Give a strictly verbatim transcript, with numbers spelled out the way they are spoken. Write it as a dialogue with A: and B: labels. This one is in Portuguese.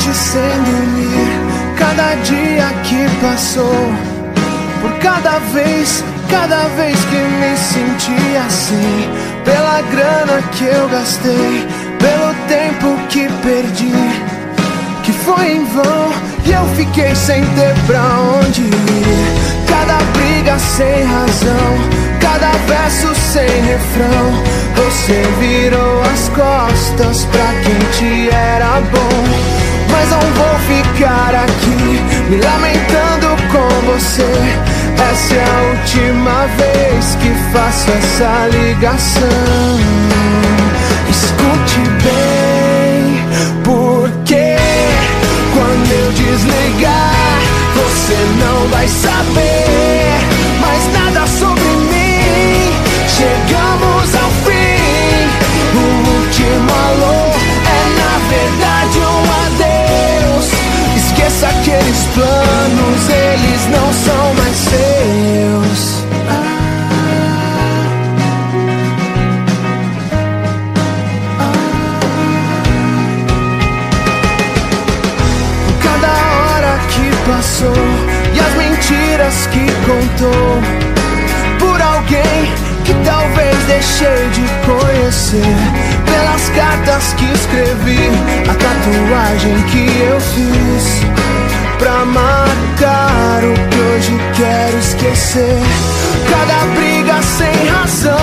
A: noite sem dormir, cada dia que passou, por cada vez, cada vez que me senti assim, pela grana que eu gastei, pelo tempo que perdi, que foi em vão e eu fiquei sem ter pra onde ir. Cada briga sem razão, cada verso sem refrão, você virou as costas pra quem te era bom. Mas não vou ficar aqui me lamentando com você. Essa é a última vez que faço essa ligação. Escute bem, porque quando eu desligar, você não vai saber mais nada sobre mim. Chegamos ao fim, o último alô é na verdade um adeus. Esqueça aqueles planos, eles não são mais seus. Cada hora que passou e as mentiras que contou por alguém que talvez deixei de conhecer, pelas cartas que escrevi, a tatuagem que eu fiz pra marcar o que hoje quero esquecer. Cada briga sem razão,